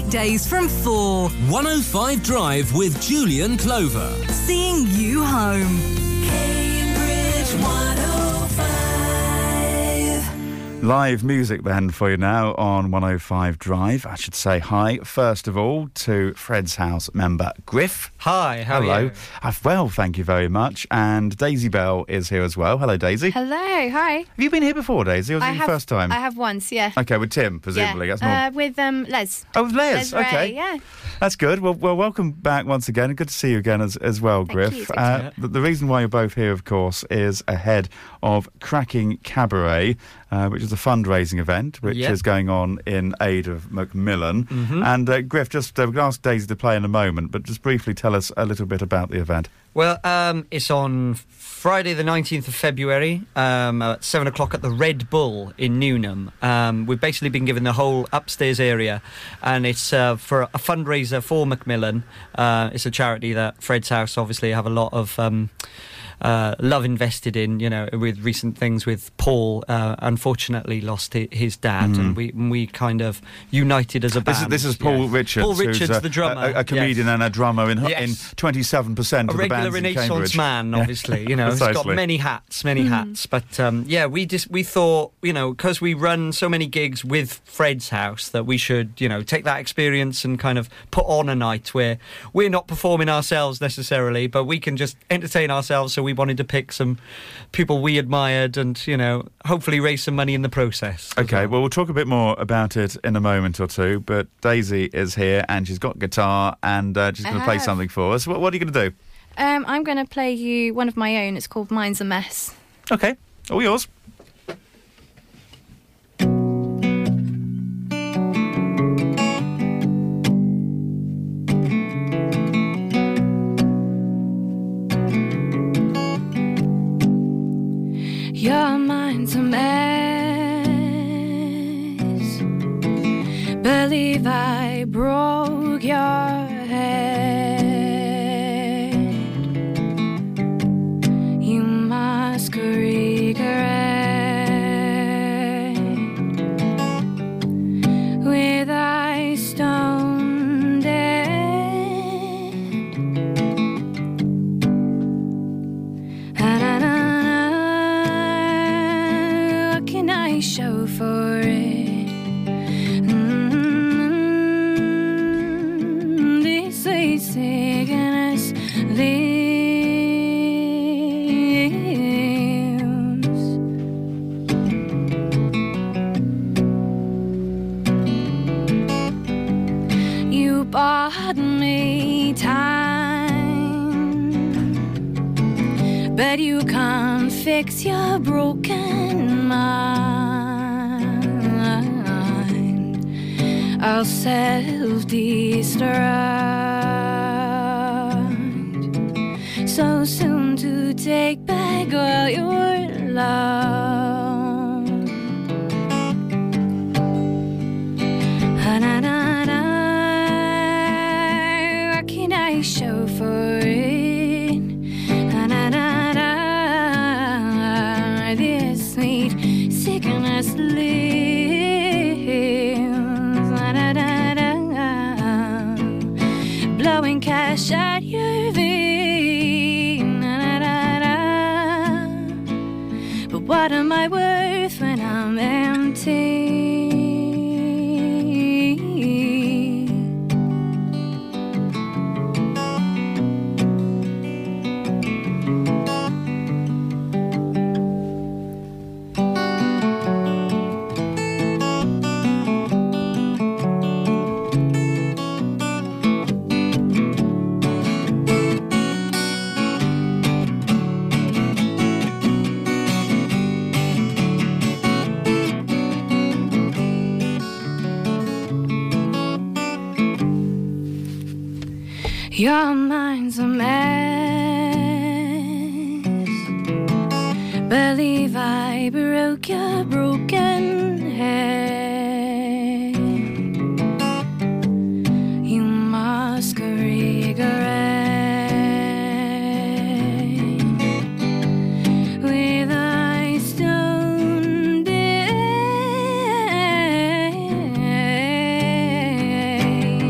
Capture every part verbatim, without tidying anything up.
weekdays from four. one oh five Drive with Julian Clover. Seeing you home. Cambridge one oh five. Live music then for you now on one oh five Drive. I should say hi, first of all, to Fred's House member Griff. Hi, how Hello. are you? Uh, well, thank you very much. And Daisy Bell is here as well. Hello, Daisy. Hello, hi. Have you been here before, Daisy, or was I it your have, first time? I have once, yeah. Okay, with Tim, presumably. Yeah. That's not... Uh, with um, Les. Oh, with Les. Les Okay. Ray, yeah. That's good. Well, well, welcome back once again. Good to see you again as, as well, Thank Griff. you. Uh, the, the reason why you're both here, of course, is ahead of Cracking Cabaret, uh, which is a fundraising event which Yep. is going on in aid of Macmillan. Mm-hmm. And uh, Griff, just uh, we're going to ask Daisy to play in a moment, but just briefly tell us a little bit about the event. Well, um, it's on Friday the nineteenth of February um, at seven o'clock at the Red Bull in Newnham. Um, we've basically been given the whole upstairs area, and it's uh, for a fundraiser for Macmillan. Uh, it's a charity that Fred's House obviously have a lot of... Um, Uh, love invested in, you know, with recent things with Paul, uh, unfortunately lost his, his dad, Mm. and we we kind of united as a This is, band. this is Paul yeah. Richards. Paul who's, Richards, uh, the drummer. A, a comedian yes. and a drummer in, Yes. in twenty-seven percent A of the regular bands in Renaissance Cambridge. man, Yeah. obviously. You know, he's got Precisely. many hats, many Mm. hats. But um, yeah, we just we thought, you know, because we run so many gigs with Fred's House, that we should, you know, take that experience and kind of put on a night where we're not performing ourselves necessarily, but we can just entertain ourselves. So we wanted to pick some people we admired and, you know, hopefully raise some money in the process. as Okay, well, we'll talk a bit more about it in a moment or two, but Daisy is here and she's got guitar and uh, she's I going to play have. something for us. What, what are you going to do? Um, I'm going to play you one of my own. It's called Mine's a Mess. Okay, all yours. Your mind's a mess. Believe I broke your head. You must regret with eyes stone dead. What can I show for it? Mm, this is sickness lives. You bought me time, but you can't fix your broken mind. I'll self-destruct so soon to take back all your love. Na-na-na-na, what can I show for it? Na-na-na-na, this sweet sickness lives. Na-na-na-na, blowing cash at your vein. Na-na-na-na, but what am I worth when I'm empty? Your mind's a mess. Believe I broke your broken head. You must regret with eyes stone dead.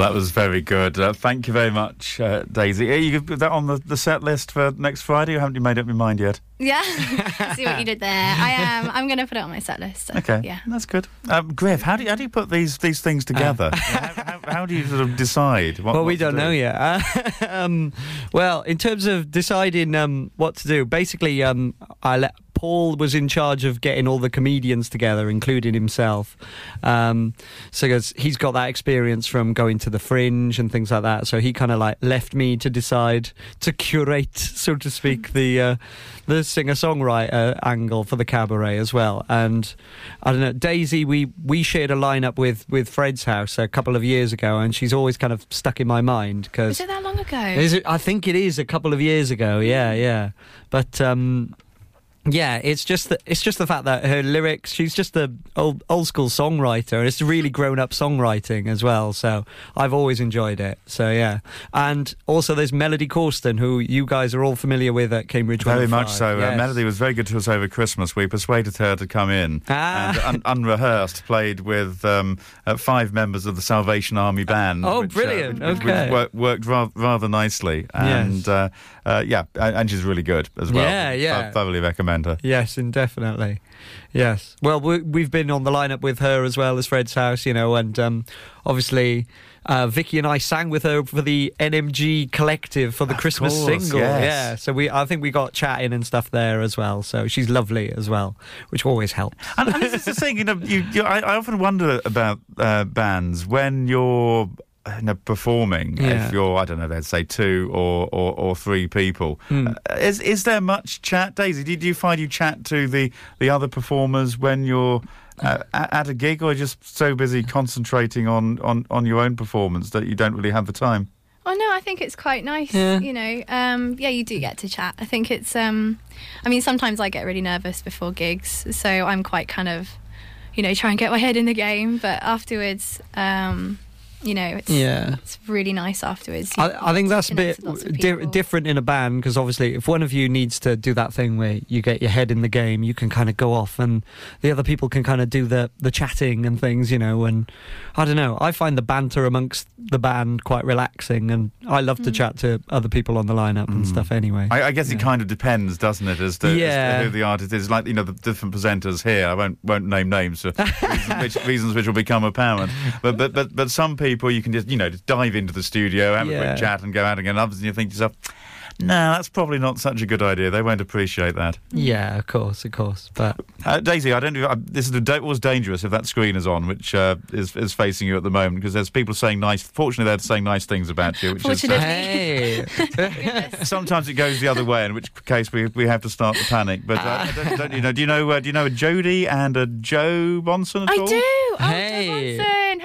that was very good. Uh, thank you very much, uh, Daisy. Are you going to put that on the, the set list for next Friday, or haven't you made up your mind yet? Yeah, see what you did there. I am. I'm going to put it on my set list. So, Okay, yeah. that's good. Um, Griff, how do you, how do you put these these things together? how, how, how do you sort of decide? What, well, what we to don't do? know yet. Uh, um, well, in terms of deciding um, what to do, basically, um, I let Paul was in charge of getting all the comedians together, including himself. Um, so 'cause he's got that experience from going to the Fringe and things like that. So he kind of like left me to decide to curate, so to speak, the uh, the singer-songwriter angle for the cabaret as well. And I don't know, Daisy, we we shared a lineup with with Fred's House a couple of years ago, and she's always kind of stuck in my mind because. Was it that long ago? Is it? I think it is a couple of years ago. Yeah, yeah. But um, yeah, it's just the, it's just the fact that her lyrics. She's just a old old school songwriter, and it's really grown up songwriting as well. So I've always enjoyed it. So yeah, and also there's Melody Corsten, who you guys are all familiar with at Cambridge. Very one oh five. much so. Yes. Uh, Melody was very good to us over Christmas. We persuaded her to come in Ah. and un- unrehearsed played with um, uh, five members of the Salvation Army band. Oh, which, uh, brilliant. which, which Okay. worked, worked rather, rather nicely. And Yes. uh, uh, yeah, and and she's really good as well. Yeah, yeah. Th- thoroughly recommend her. Yes, indefinitely. Yes. Well, we, we've been on the lineup with her as well as Fred's House, you know, and um, obviously uh, Vicky and I sang with her for the N M G Collective for the Of Christmas course, single. yes. Yeah. So we, I think we got chatting and stuff there as well. So she's lovely as well, which always helps. And, and this is the thing, you know, you, you, I, I often wonder about uh, bands when you're you know, performing. Yeah. If you're, I don't know, let's say two or or, or three people, Hmm. uh, is is there much chat, Daisy? Do, do you find you chat to the the other performers when you're uh, at, at a gig, or are you just so busy concentrating on, on, on your own performance that you don't really have the time? Oh no, I think it's quite nice. Yeah. You know, um, yeah, you do get to chat. I think it's. Um, I mean, sometimes I get really nervous before gigs, so I'm quite kind of, you know, try and get my head in the game. But afterwards, um, you know, it's Yeah. it's really nice afterwards. You- I, I think that's a connect bit with lots of di- people. different in a band because obviously if one of you needs to do that thing where you get your head in the game, you can kind of go off and the other people can kind of do the, the chatting and things, you know, and I don't know, I find the banter amongst the band quite relaxing and I love to chat to other people on the lineup and stuff anyway. I, I guess it Yeah. kind of depends, doesn't it, as to, as to Yeah. who the artist is. Like, you know, the different presenters here, I won't won't name names for reasons which, reasons which will become apparent. But but but but some people you can just, you know, just dive into the studio, have a Yeah. quick chat and go out again. Others, and you think to yourself, no, that's probably not such a good idea. They won't appreciate that. Yeah, of course, of course. But Uh, Daisy, I don't. I, this is the da- always dangerous if that screen is on, which uh, is is facing you at the moment, because there's people saying nice. Fortunately, they're saying nice things about you. Which is, uh, Fortunately. hey, sometimes it goes the other way, in which case we we have to start the panic. But uh, don't, don't you know? Do you know? Uh, do you know a Jodie and a Joe Bonson at I all? do. Oh, Hey. Joe Bonson,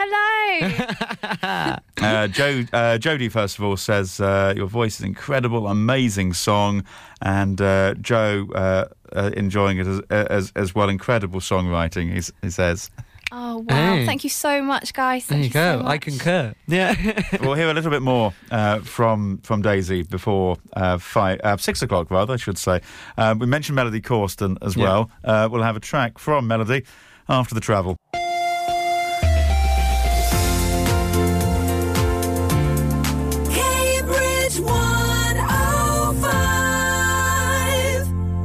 hello. Uh, Joe, uh, Jodie, first of all, says uh, your voice is incredible, amazing song, and uh, Joe uh, uh, enjoying it as, as as well. Incredible songwriting, he, he says. Oh wow! Hey. Thank you so much, guys. there Thank you so go. much. I concur. Yeah. We'll hear a little bit more uh, from from Daisy before uh, five, uh, six o'clock, rather, I should say. Uh, we mentioned Melody Corsten as Yeah. well. Uh, we'll have a track from Melody after the travel. Cambridge one oh five.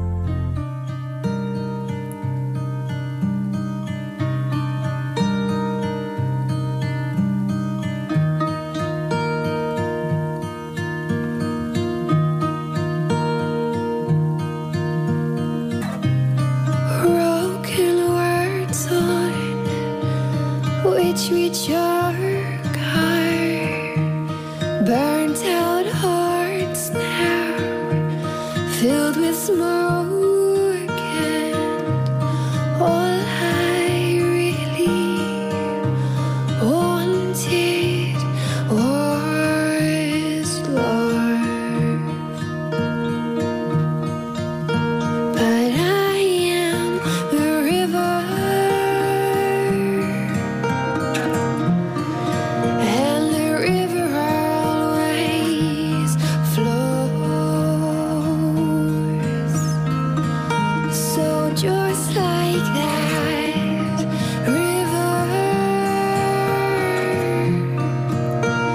Broken words on which we choke our burnt out hearts now, filled with smoke, and all I really wanted was love. But I am the river, and the river always flows. So just like that river,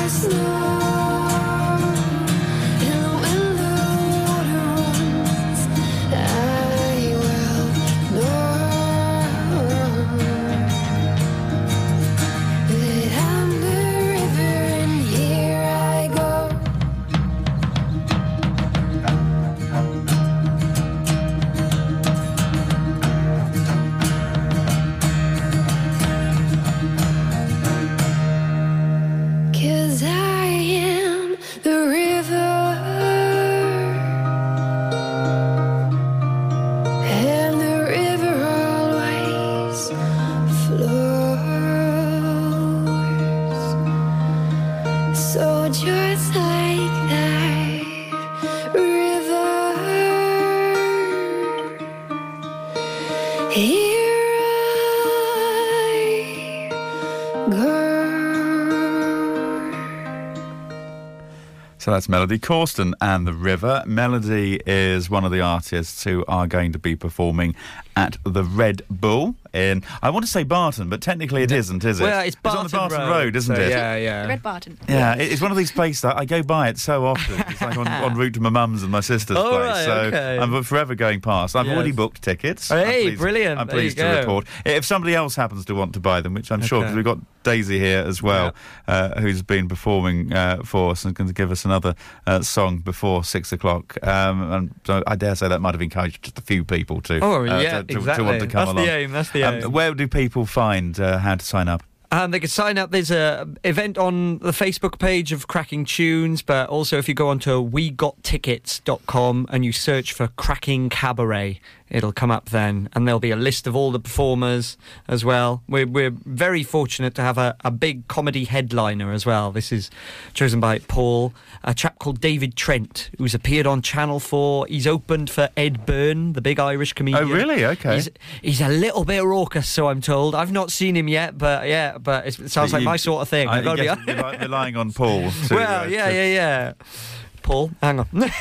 So that's Melody Corsten and The River. Melody is one of the artists who are going to be performing at the Red Bull in, I want to say Barton, but technically it isn't, is it? Well, it's Barton on the Barton Road, Road, isn't so it? Yeah, yeah. Red Barton. Yeah, it- it's one of these places that I go by it so often. It's like on, en route to my mum's and my sister's Oh, place. right, so okay. I'm forever going past. I've Yes. already booked tickets. Hey, I'm pleased, brilliant. I'm There you pleased to go. report. If somebody else happens to want to buy them, which I'm sure, Okay. because we've got Daisy here as well, uh, who's been performing uh, for us and going to give us another uh, song before six o'clock. Um, and so I dare say that might have encouraged just a few people to, Oh, uh, yeah, to, to, exactly. to want to come That's along. the aim, that's the Um, aim. where do people find uh, how to sign up? Um, they can sign up. There's a event on the Facebook page of Cracking Tunes, but also if you go onto we got tickets dot com and you search for Cracking Cabaret, it'll come up then, and there'll be a list of all the performers as well. We're, we're very fortunate to have a, a big comedy headliner as well. This is chosen by Paul, a chap called David Trent, who's appeared on Channel four. He's opened for Ed Byrne, the big Irish comedian. Oh, really? Okay. He's, he's a little bit raucous, so I'm told. I've not seen him yet, but yeah, but it's, it sounds like You- my sort of thing. I I've got to be guess honest. rely- relying on Paul. To, Well, uh, yeah, to- yeah, yeah. Paul, hang on. Yeah,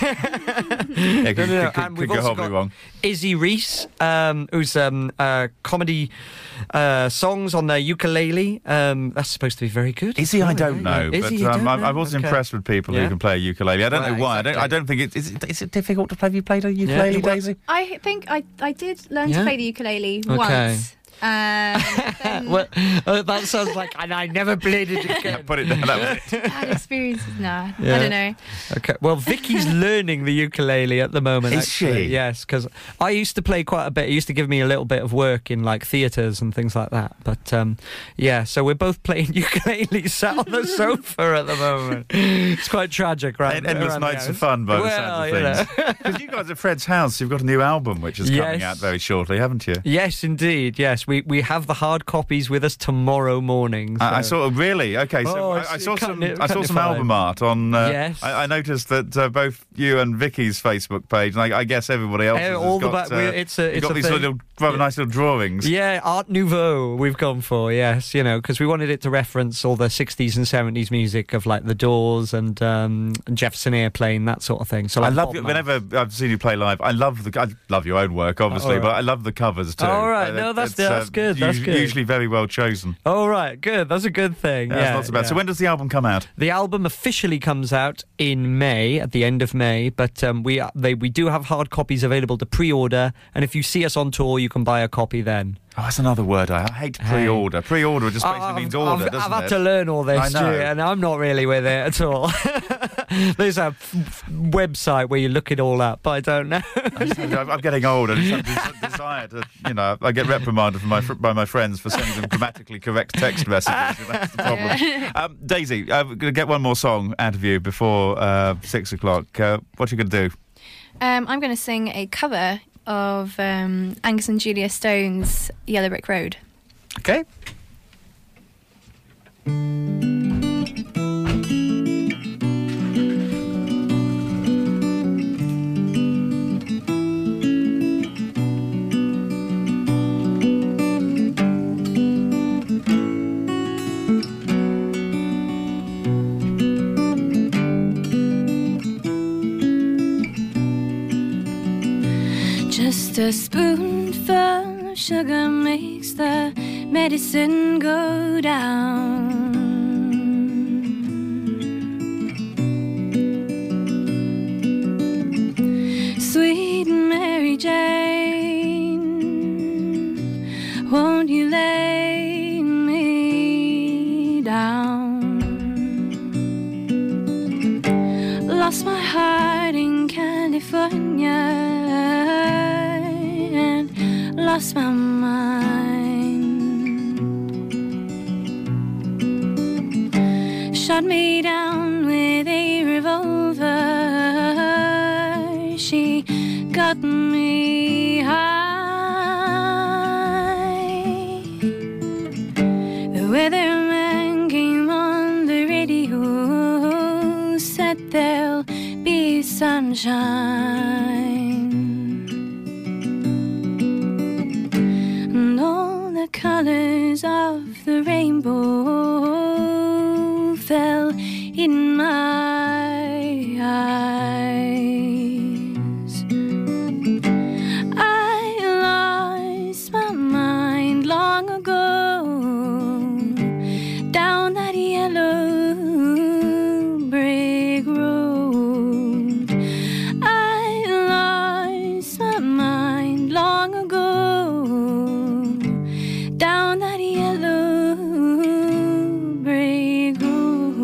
could, No, no, no. could- And could we've go also horribly got wrong. Izzy Reese, um, who's um, uh, comedy uh, songs on their ukulele. Um, that's supposed to be very good. Is he? I Oh, don't yeah, know. yeah. Is But he? You um, don't I, know? I was Okay. impressed with people Yeah. who can play a ukulele. I don't Well, know why. I don't. I exactly. don't think it's. Is it, is it difficult to play? Have you played a ukulele, well- Daisy? I think I, I did learn Yeah? to play the ukulele Okay. once. Um, then Well, uh, that sounds like, and I never played it again. Put it down. That was it. bad experiences. Nah, Yeah. I don't know. Okay. Well, Vicky's learning the ukulele at the moment. Is actually. she? Yes, because I used to play quite a bit. It used to give me a little bit of work in like theatres and things like that. But um, yeah, so we're both playing ukulele sat on the sofa at the moment. It's quite tragic, right? En- Endless around the nights of house. fun by the Well, sounds you of know. things. Because you guys at Fred's house, you've got a new album which is coming Yes. out very shortly, haven't you? Yes, indeed. Yes, we we have the hard copies with us tomorrow morning. I, I so- saw really okay. So Oh, I, it's I saw cutting some. it- I saw cutting it some fine. album art on. Uh, Yes. I, I noticed that uh, both you and Vicky's Facebook page, and I, I guess everybody else, Eh, has all the got, ba- uh, we- it's a- you've it's got a these thing. little rather nice little drawings. Yeah, Art Nouveau we've gone for, yes, you know, because we wanted it to reference all the sixties and seventies music of like The Doors and um, Jefferson Airplane, that sort of thing. So I like love Bob you. Marley. Whenever I've seen you play live, I love the. I love your own work, obviously, Oh, all right. but I love the covers too. Oh, all right. Uh, No, that's- it's, that's good, that's us- good. Usually very well chosen. Oh, right, good. That's a good thing. Yeah, Yeah, that's not so bad. yeah. So when does the album come out? The album officially comes out in May, at the end of May, but um, we they we do have hard copies available to pre-order, and if you see us on tour, you can buy a copy then. Oh, that's another word I, I hate. Hey. Pre-order. Pre-order just basically I've, means order, I've, doesn't I've had it? to learn all this, I know. Stuart, and I'm not really with it at all. There's a f- f- website where you look it all up, but I don't know. I'm I'm getting old and I just have this desire to, you know, I get reprimanded from my, fr- by my friends for sending them grammatically correct text messages. You know, that's the problem. Um, Daisy, I'm going to get one more song out of you before uh, six o'clock. Uh, what are you going to do? Um, I'm going to sing a cover of um, Angus and Julia Stone's Yellow Brick Road. Okay. Just a spoonful of sugar makes the medicine go down. lost my heart in California and lost my mind. Shot me down with a revolver. She got me high. The weatherman came on the radio, said there'll be sunshine, and all the colors of the rainbow fell in my eyes. I lost my mind long ago down that yellow brick road. I lost my mind long ago down that yellow brick road.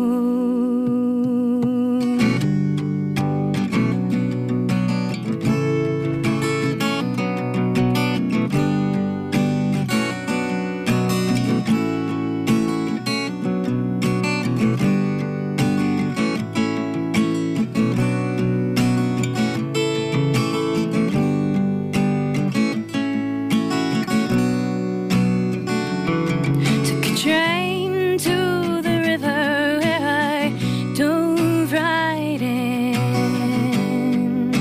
Took a train to the river where I dove right in.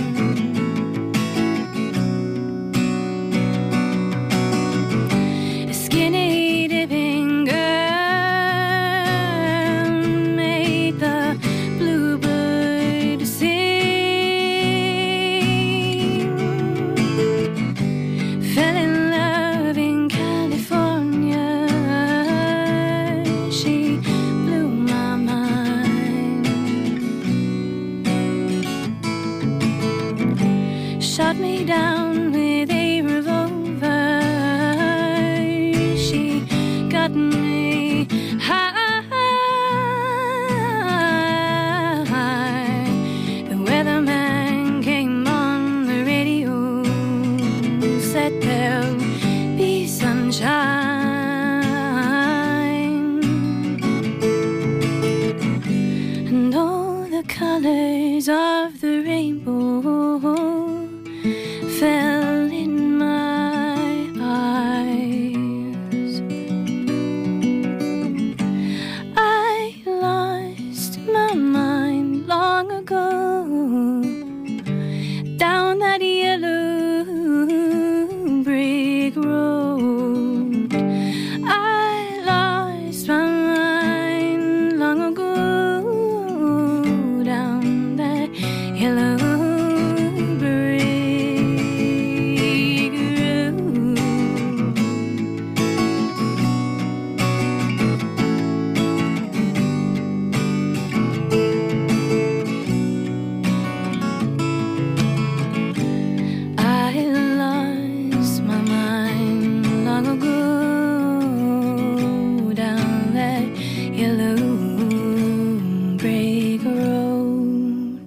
A skinny dipping girl made the bluebird sing. Fell in love in California. She blew my mind. Shot me down with a revolver. She got me high. The weatherman came on the radio, said there'll be sunshine, and all the colors of the rainbow fell in my eyes. I lost my mind long ago down that yellow brick road. I lost my mind long ago down that yellow brick road. I lost my mind long ago down that yellow brick road.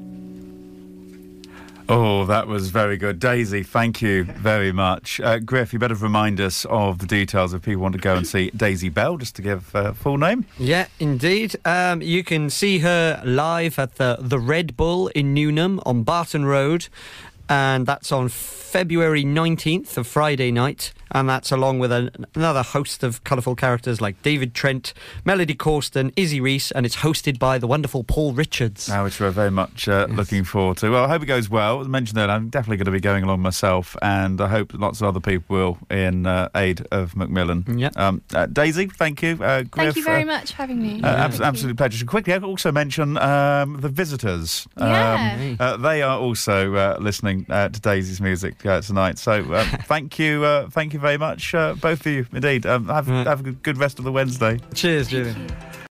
Oh, that was very good. Daisy, thank you very much. Uh, Griff, you better remind us of the details if people want to go and see Daisy Bell, just to give uh, full name. Yeah, indeed. Um, you can see her live at the, the Red Bull in Newnham on Barton Road. And that's on February nineteenth, a Friday night. And that's along with an, another host of colourful characters like David Trent, Melody Corsten, Izzy Reese, and it's hosted by the wonderful Paul Richards. Now, which we're very much uh, Yes. looking forward to. Well, I hope it goes well. As I mentioned earlier, I'm definitely going to be going along myself, and I hope lots of other people will in uh, aid of Macmillan. Yeah. Um, uh, Daisy, thank you. Uh, Griff, Thank you very uh, much for having me. Uh, abs- absolute pleasure. So quickly, I'll also mention um, the Visitors. Yeah. Um, uh, they are also uh, listening uh, to Daisy's music uh, tonight. So uh, thank you, uh, thank you very much, uh, both of you. Indeed, um, have Right. have a good- good rest of the Wednesday. Cheers, Julian.